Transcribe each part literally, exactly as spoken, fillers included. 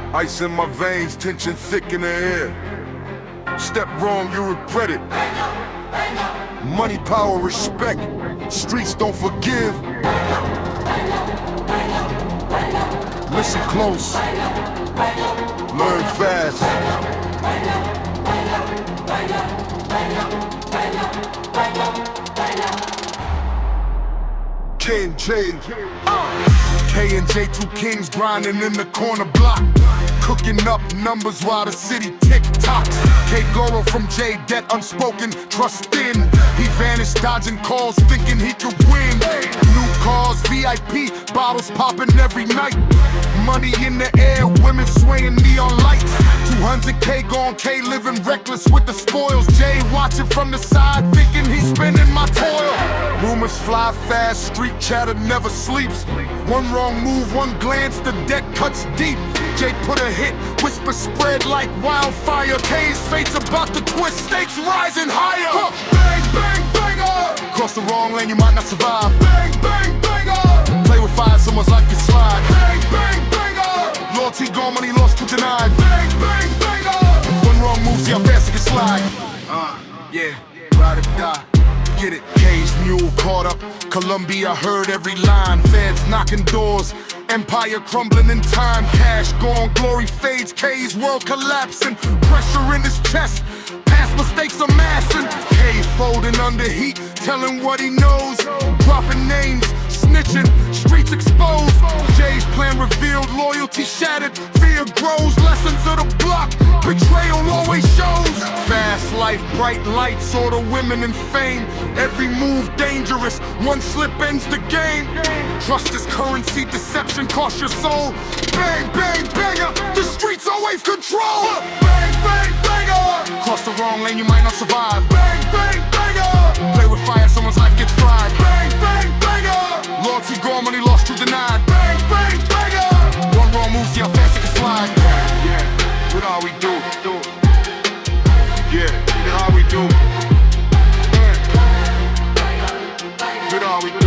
Ice in my veins, tension thick in the air. Step wrong, you regret it. Money, power, respect. Streets don't forgive. Listen close. Learn fast. K and J. K and J, two kings grinding in the corner block. Cooking up numbers while the city tick-tocks. K Goro from J, that unspoken trust in. He vanished dodging calls thinking he could win. New cars, V I P, bottles popping every night. Money in the air, women swaying neon lights. two hundred K gone, K living reckless with the spoils. J watching from the side thinking he's spending my toil. Rumors fly fast, street chatter never sleeps. One wrong move, one glance, the deck cuts deep. J put a hit, whisper spread like wildfire. K's fate's about to twist, stakes rising higher. Huh. Bang, bang, banger. Cross the wrong lane, you might not survive. Bang, bang, banger. Play with fire, someone's life can slide. Bang, bang, banger. Loyalty gone, money lost to denied. Bang, bang, banger. One wrong move, see how fast it can slide. Uh, yeah, ride or die. Get it, K's mule caught up. Columbia heard every line. Feds knocking doors. Empire crumbling in time. Cash gone, glory fades. K's world collapsing. Pressure in his chest. Past mistakes amassing. K folding under heat, telling what he knows. Dropping names, snitching, streets exposed. J's plan revealed, loyalty shattered. Fear grows, lessons of the block. Betrayal always shows. Fast life, bright lights, all the women in fame. Every move dangerous, one slip ends the game. Trust is currency, deception costs your soul. Bang, bang, banger, the streets always control. Bang, bang, banger. Cross the wrong lane, you might not survive. Bang, bang, banger. Play with fire, someone's life gets fried. Bang, bang, banger. Loyalty gone, money lost, truth denied. Bang, bang, banger. One wrong move, see how fast it can slide. Yeah, yeah, what all we do, do. Yeah, what all we do. What all we do.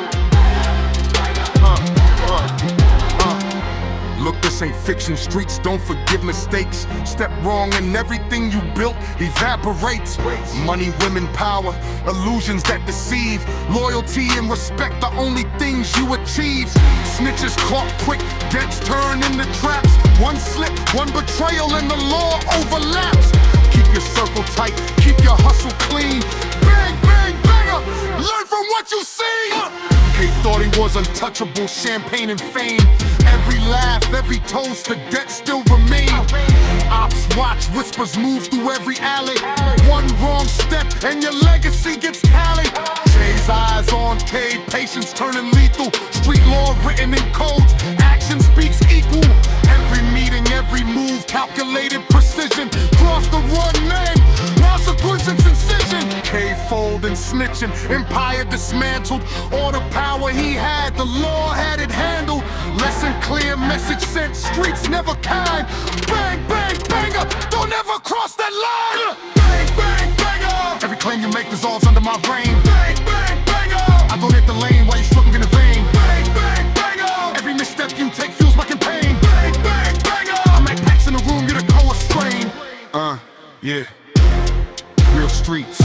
Look, this ain't fiction, streets don't forgive mistakes. Step wrong and everything you built evaporates. Money, women, power, illusions that deceive. Loyalty and respect, the only things you achieve. Snitches caught quick, debts turn into traps. One slip, one betrayal and the law overlaps. Keep your circle tight, keep your hustle clean. Bang, bang, banger, learn from what you see. K thought he was untouchable, champagne and fame. Every laugh, every toast, the debt still remain. Ops watch, whispers move through every alley. One wrong step and your legacy gets tallied. J's eyes on K, patience turning lethal. Street law written in codes, action speaks equal. Every meeting, every move, calculated precision. Cross the one name, consequence and incision. K fold and snitching, empire dismantled. All the power he had, the law had it handled. Lesson clear, message sent, streets never kind. Bang, bang, banger, don't ever cross that line. Bang, bang, banger, every claim you make dissolves under my brain. Bang, bang, banger, I don't hit the lane while you struggling in the vein. Bang, bang, banger, every misstep you take fuels my campaign. Bang, bang, banger, I'm like packs in the room, you're the co-strain. Uh, yeah, real streets.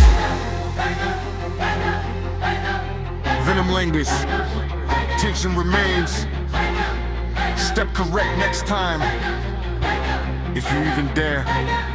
Venom lingers, tension remains. Step correct next time, if you even dare.